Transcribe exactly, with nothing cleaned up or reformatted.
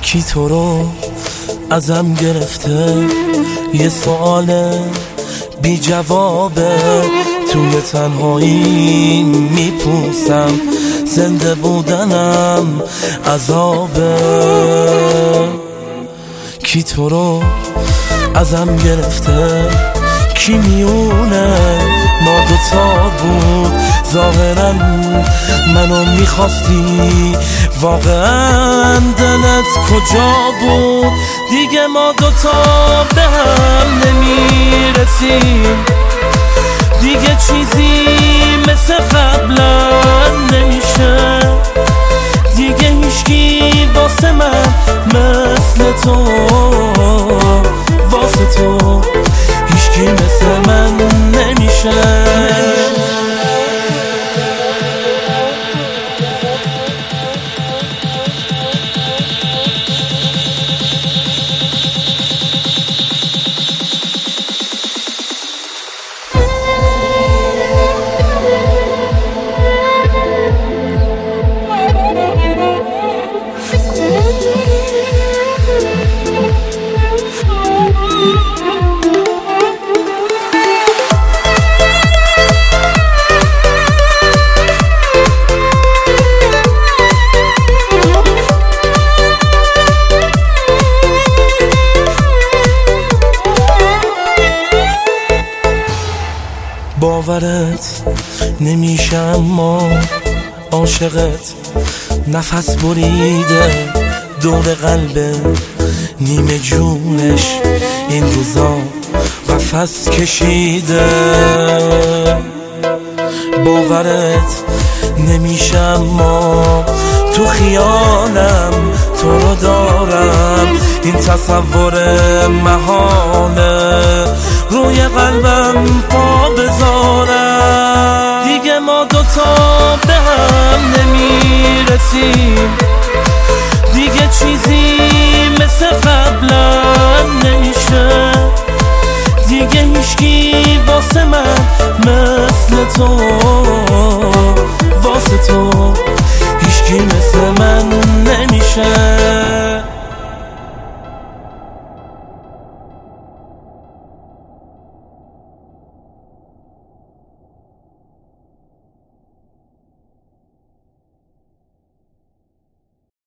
کی تو رو ازم گرفته؟ یه سوال بی جوابه، توی تنهایی میپوسم، زنده بودنم عذابه. کی تو رو ازم گرفته؟ کی میونه ما دوتا بود؟ ظاهرا منو میخواستی، واقعا دلت کجا بود؟ دیگه ما دوتا به هم نمیرسیم، دیگه چیزی مثل قبلا نمیشه، دیگه هیچکی واسه من مثل تو، واسه تو هیچکی مثل من نمیشه. باورت نمیشه اما عاشقت نفس بریده دور قلبه، نیمه جونش این روزا قفس کشیده. باورت نمیشه اما تو خیالم تو رو دارم، این تصور محاله روی قلبم پا بذارم. دیگه ما دوتا به هم نمیرسیم،